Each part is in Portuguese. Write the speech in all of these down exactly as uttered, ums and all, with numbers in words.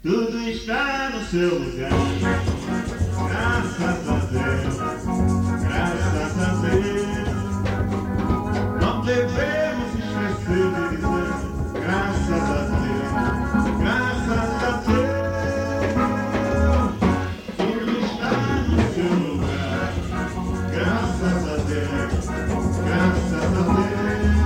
Tudo está no seu lugar. Graças a Deus, graças a Deus. Não devemos esquecer de dizer graças a Deus, graças a Deus. Tudo está no seu lugar. Graças a Deus, graças a Deus.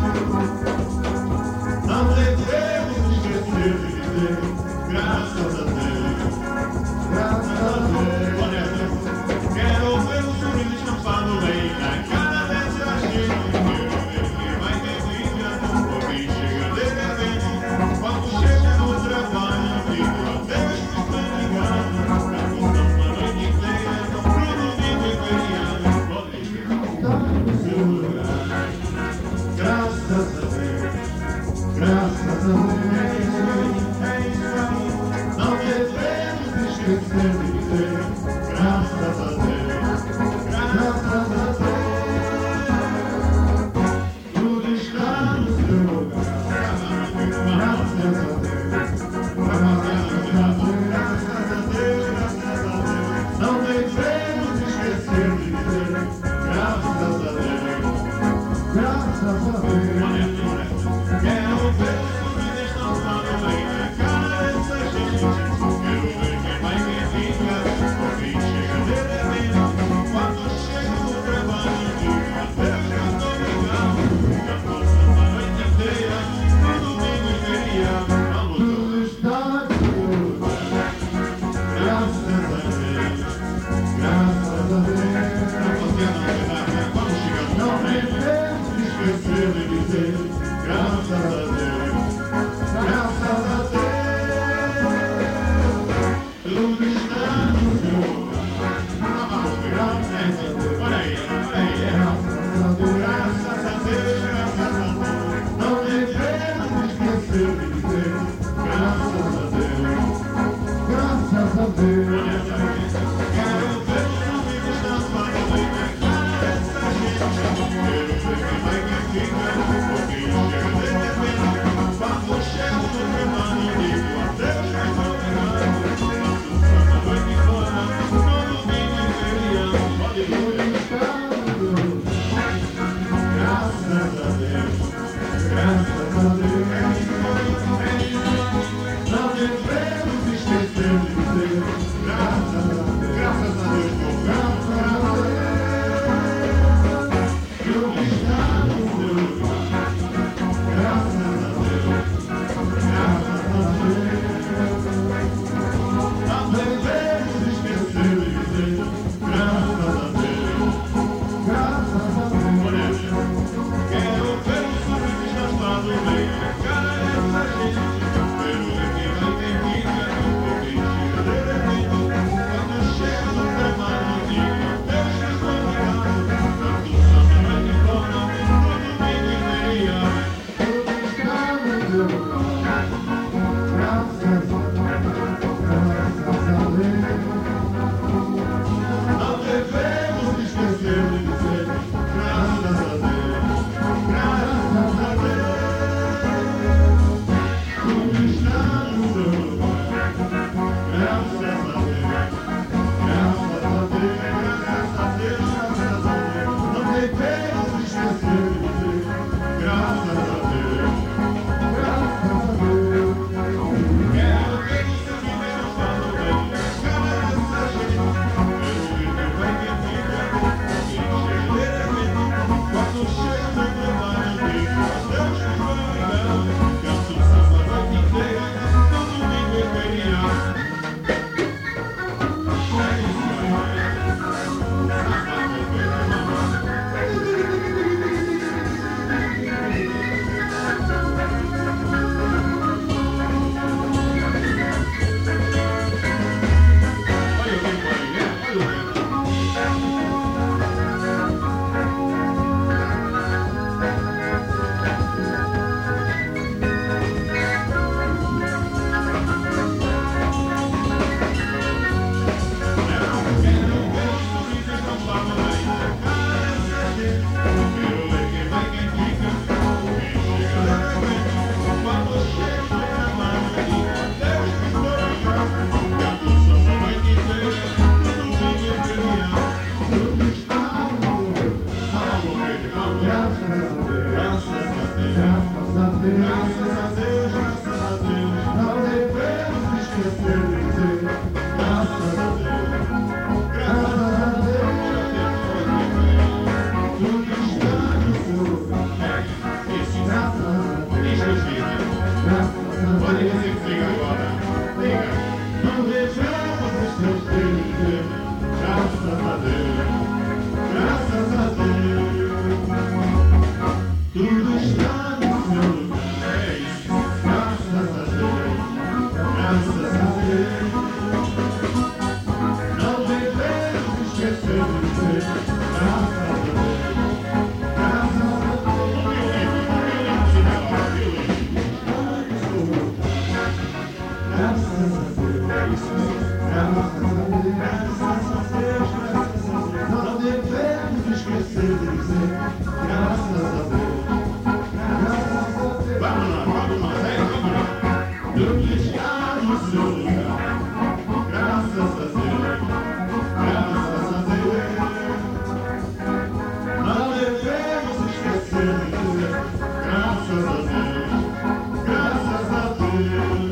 Não devemos esquecer de dizer graças a Deus. Graças a Deus. Olha, quero ver o sorriso estampado bem na cara dessa gente. Quero ver quem vai ter brigando ou quem chega de repente. Quando chega no trabalho, digo adeus que estão ligando. Na função uma noite inteira, pro domingo e feriado. Pode estar no seu lugar. Graças a Deus. Graças a Deus. É isso aí. Não devemos esquecer de dizer graças a Deus, graças a Deus. Tudo está no seu lugar. Graças a Deus, graças a Deus, graças a Deus. Não devemos esquecer de dizer graças a Deus, graças a Deus. Quero ver o sorriso estampado bem na cara dessa gente. Quero ver quem vai quem fica, ou quem chega de repente. Quando chega no trabalho, digo adeus que eu tô ligado. Já passa uma noite inteira, no domingo e feriado. Vamos, tudo está no seu lugar. Graças a Deus, graças a Deus. Vamos chegar no não devemos esquecer de dizer graças a Deus, graças a Deus. Tudo está no seu lugar. Graças a Deus. Olha aí, olha aí. Graças a Deus, graças a Deus. Não devemos esquecer de dizer graças a Deus, graças a Deus. Olha aí. Quero ver o sorriso estampado bem na cara dessa gente. Quero ver quem vai quem fica, ou quem chega de repente. Quando chego no trabalho, digo adeus que estou ligado. Passo samba noite fora, no domingo e feriado. Pode ir. Graças a Deus, graças a Deus. Não devemos esquecer de dizer graças a Deus, graças a Deus, graças a Deus. Tudo está no seu lugar. Graças a Deus, graças a Deus. Não devemos esquecer de dizer graças a Deus, graças a Deus. Olha, quero ver o sorriso estampado bem na cara dessa gente. Quero ver quem vai quem fica, ou quem chega de repente. Quando chega no trabalho, digo adeus que estou ligado. Tanto samba noite fora, no domingo e feriado. Tudo está no seu lugar. Graças a Deus. Não devemos esquecer de dizer graças a Deus, graças a Deus. Tudo está no seu lugar. Graças a Deus, graças a Deus, graças a Deus, graças a Deus. Não devemos esquecer de dizer graças a Deus, graças a Deus. Quero ver o sorriso estampado bem na cara dessa gente. Quero ver quem vai quem fica, ou quem chega de repente. Quando chega no trabalho, digo adeus que estou ligado. Canto samba a noite inteira, no domingo e feriado. É isso aí. Olha o tempo aí, né? Olha o tempo. graças a Deus. Não devemos esquecer de dizer graças a Deus, graças a Deus. Graças a Deus, é isso mesmo. Graças a Deus, graças a Deus, graças a Deus. Não devemos esquecer de dizer graças a Deus, graças a Deus. Vamos lá, vamos lá, vamos lá. Deus está no seu lugar. Graças a Deus, graças a Deus. Não devemos esquecer de dizer graças a Deus, graças a Deus.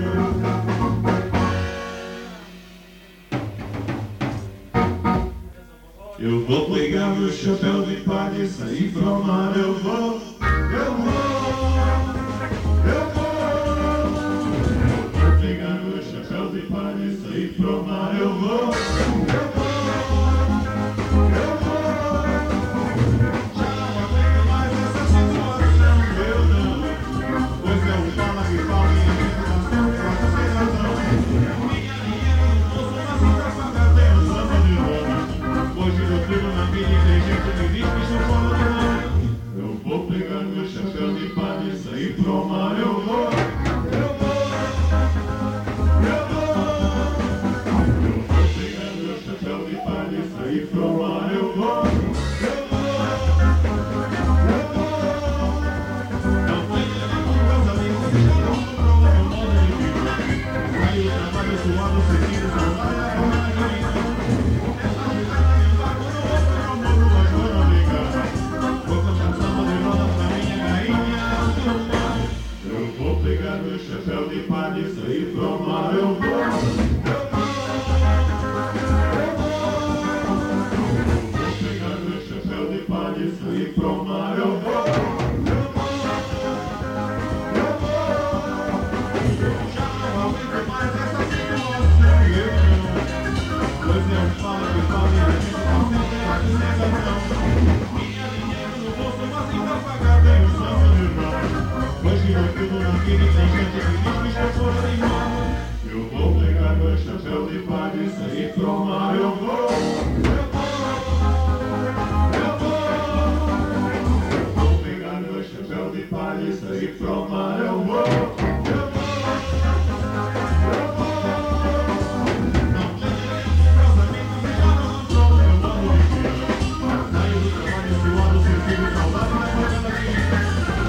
Eu vou pegar meu chapéu de palha e sair pro mar. Eu vou, eu vou, eu vou. Eu vou pegar meu chapéu de palha e sair pro mar. Eu vou, eu vou, eu vou. Já não aguento mais essa situação, eu não. Pois é o fala que fala e a gente tá sempre sem razão. Minha dinheiro no bolso, mas não pra pagar bem o samba de roda. Hoje eu fico na vida e tem gente que diz que sou fora do mar. Eu vou pegar meu chapéu de palha e sair pro mar. Eu vou, eu vou, eu vou. Eu vou pegar meu chapéu de palha e sair pro mar. Eu vou, eu vou, eu vou. Não tenho nenhum meus amigos que já não comprou o meu modo de vida. Saí do trabalho suado, sentindo saudade da família querida. Eu vou pegar meu chapéu de palha e sair pro mar. Eu vou, eu vou, eu vou. Eu vou pegar meu chapéu de palha e sair pro mar. Eu vou, eu vou, eu vou. Já não aguento mais essa situação, eu não. Pois eu falo que falo e a gente tá sempre aqui sem razão. Minha dinheiro no bolso, mas ainda pagar bem o samba de roda. Hoje eu tudo na vida e tem gente que diz que estou fora de mão. Eu vou pegar meu chapéu de palha e sair pro mar. Eu vou, eu vou, eu vou. Eu vou pegar meu chapéu de palha e sair pro mar. Eu vou, eu vou, eu vou. Não tenho meus amigos e já não controlo meu modo de vida. Saio do trabalho suado, sentindo saudade da família querida.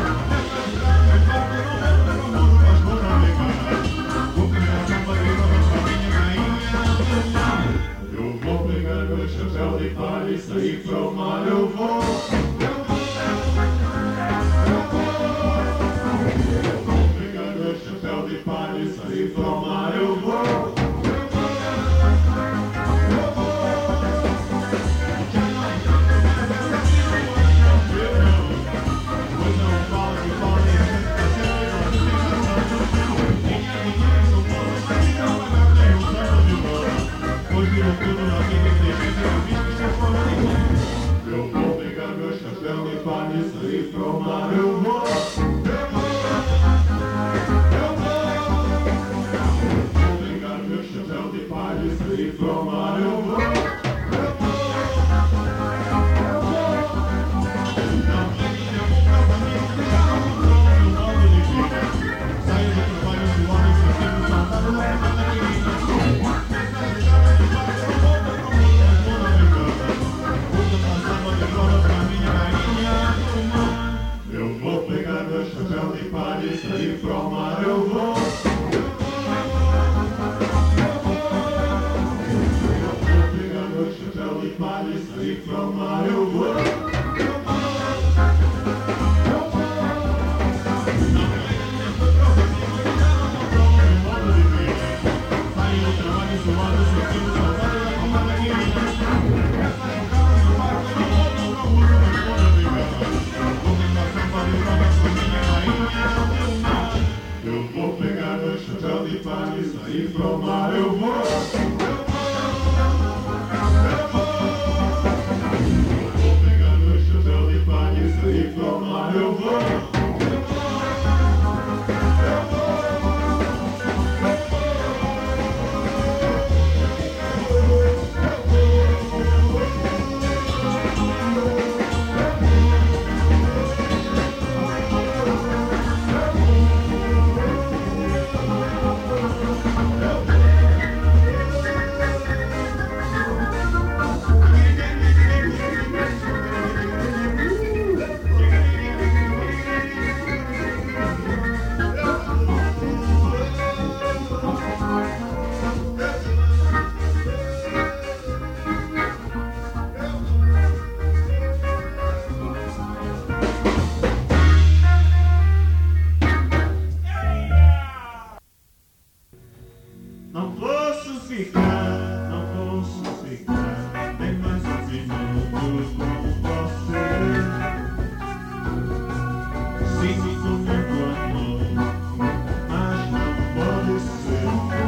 Eu vou pegar meu chapéu de palha e sair pro mar. Eu vou, eu vou, eu vou. Eu vou pegar meu chapéu de palha e sair pro mar. Eu vou, eu vou, eu vou. Já não aguento mais essa situação, eu não. Pois não fala que fala e a gente tá sempre sem razão. Minha dinheiro no bolso, mas não pagar bem o samba de roda. Hoje eu tudo na vida e tem gente que diz que estou fora de mão. Eu vou pegar meu chapéu de palha e sair pro mar. Eu vou, eu vou, eu vou. Eu vou pegar meu chapéu de palha e sair pro mar. Eu vou, eu vou, eu vou. Não tenho nenhum meus amigos que já não controlam meu modo de vida. Saio do trabalho suado, sentindo saudade da família querida. Eu vou pegar meu chapéu de palha e sair pro mar. Eu vou, eu vou, eu vou pegar meu chapéu de palha e sair pro mar. Eu vou, eu vou, eu vou. Não tenho meus amigos que já não controlam meu modo de vida. Saio do trabalho suado, sentindo saudade da família querida. Essa jogada no barco eu não vou, não vou, não vou, eu vou pegar meu chapéu de palha e sair pro mar. Eu vou, eu vou, eu vou. Eu vou pegar meu chapéu de palha e sair pro mar. Eu vou, eu vou, eu vou, eu vou. ficar, não posso ficar nem mais um minuto com você. Sinto muito amor, mas não pode ser.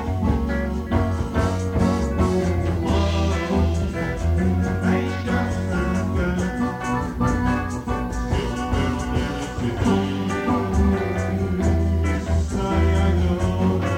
Oh, deixa ficar. Se eu perder esse sai agora.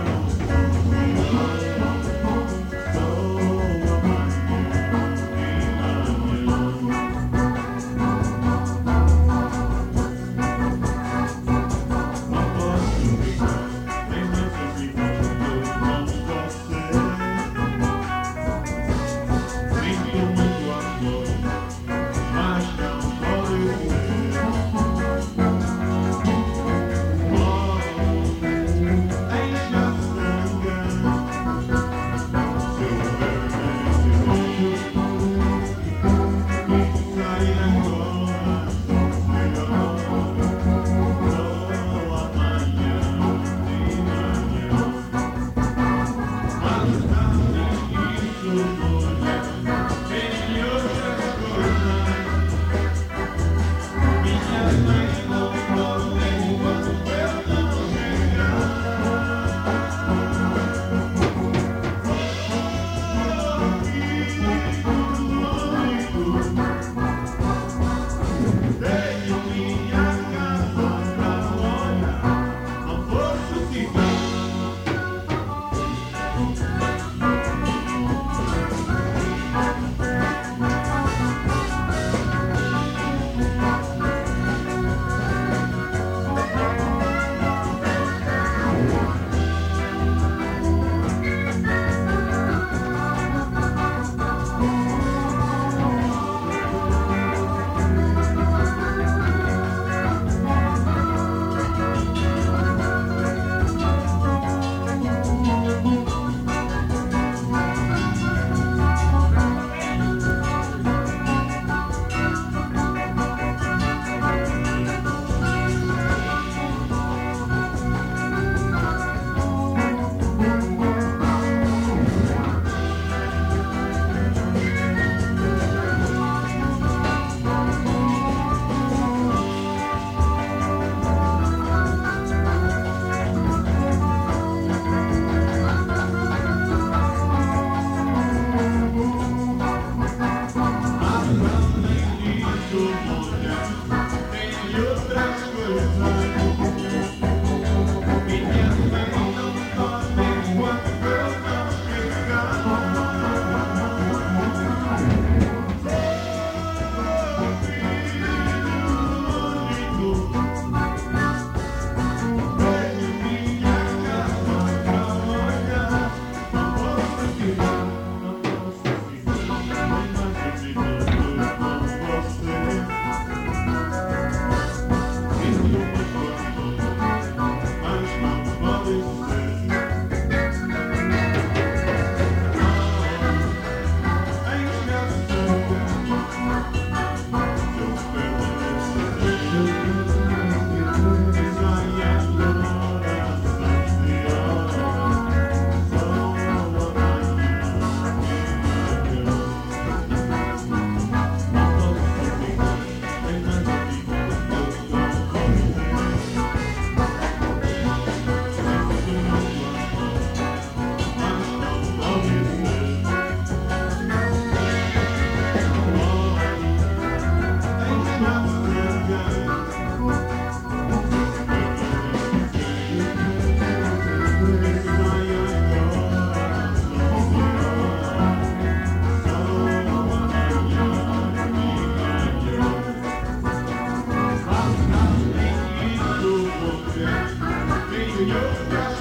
Your